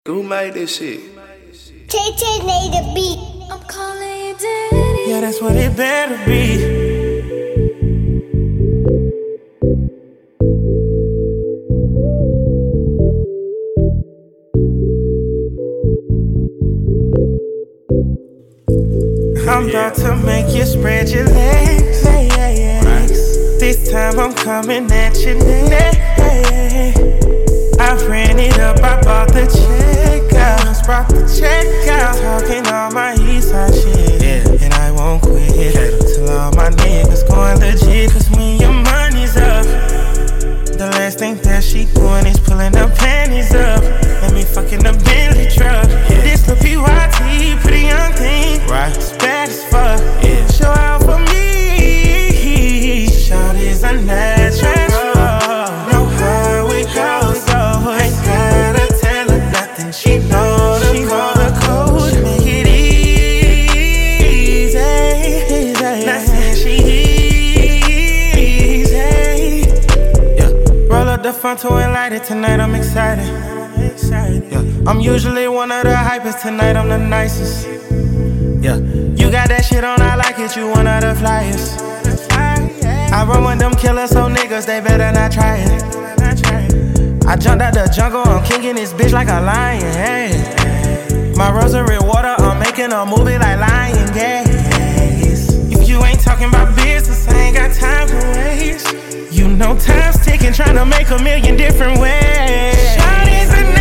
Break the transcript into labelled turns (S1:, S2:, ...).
S1: Who made this shit?
S2: Tay made the beat.
S3: I'm calling you daddy.
S4: Yeah, that's what it better be. I'm about to make you spread your legs. This time I'm coming at your neck. I ran it up, I bought the check out. Brought the check out. Talking all my Eastside shit, and I won't quit till all my niggas going legit. Cause when your money's up, the last thing that she doing is pulling her panties up. Let me fucking the Bentley truck. This the PYT, pretty young thing, right? It's bad as fuck. Show out for me. Shawty's a natural. Know how it goes, so ain't gotta tell her nothing. She know the code. She make it easy. Not saying she easy. Roll up the front to and light it tonight. I'm excited. I'm usually one of the hypest. Tonight I'm the nicest. You got that shit on, I like it. You one of the flyers. I run with them killers, so niggas, they better not try it. I jumped out the jungle, I'm kicking this bitch like a lion, hey. My rosary water, I'm making a movie like Lion Gaze. If you ain't talking about business, I ain't got time to waste. You know time's ticking, trying to make a million different ways. Shawty's a